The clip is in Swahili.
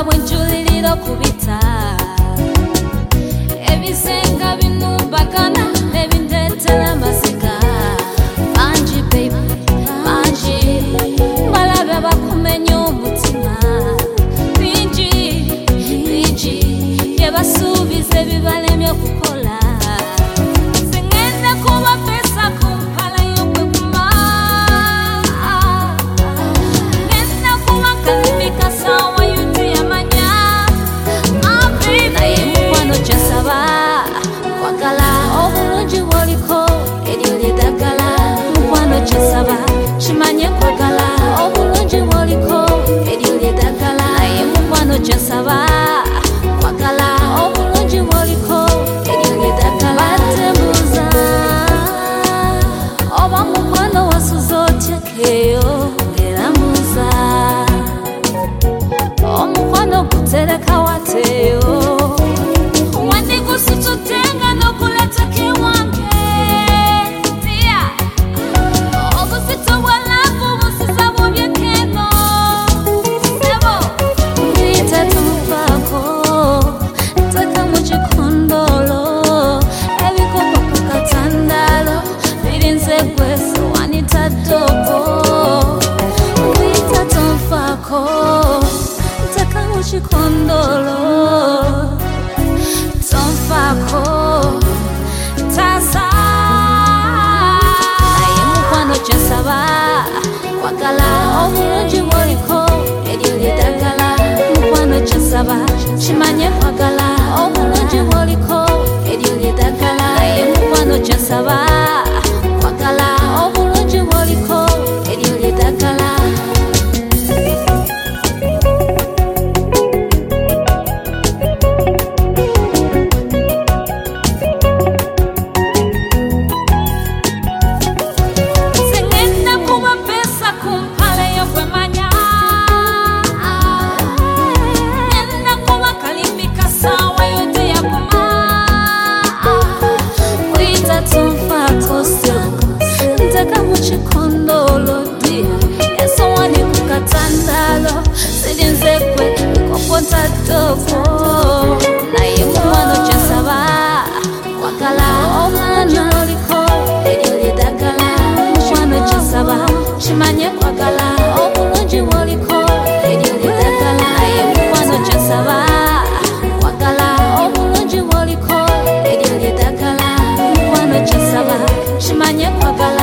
wenjuliriro kubita ebisenga binubagana nebindetera amaziga banji baby banji balabe bakumenya umutima binji binji yebasubize bibalemye kukola singenda kuba pesa kumpala yokwekuma ngenda kuba kalimika sawa yuti yamanya naye mukwano kyasaba kwagala obulungi bwoliko eryo ly'eddagala mukwano kyasaba kimanye kwagala obulungi bwoliko eryo ly'eddagala naye mukwano kyasaba kwagala obulungi bwoliko eryo ly'eddagala batebuuza oba mukwano wasuza otyekeeyo ngeramuza omukwano gutereka wateeyo wandigusitutenga n'okuleteka ewange tia obuzito bwalavu busiza bubyekeno sebo mbiyita tumufaako teka mu kikondolo ebikopo ku katandalo birinze gweso wanita ddogo mbiyita tumufaako teka mu kikondolo tonfaako tasa naye mukwano kyasaba kwagala obulungi bwoliko eryo ly'eddagala mukwano kyasaba kimanye kwagala obulungi bwoliko eryo ly'eddagala naye mukwano kyasaba kwagala obulungi bwoliko eryo ly'eddagala singenda kuba pesa kumpala yokwemanya ngenda kuba kalimbika sawa yote yakuma wita tumfaako nteka mu kikondolo dia esowani ku katandalo sirinze gwe ikoponta ddogo naye mukwano kyasaba kwagala obulungi bwoliko eryo ly'eddagala mukwano kyasaba kimanye kwagala obulungi bwoliko eryo ly'eddagala naye mukwano kyasaba kwagala obulungi bwoliko eryo ly'eddagala mukwano kyasaba kimanye kwagala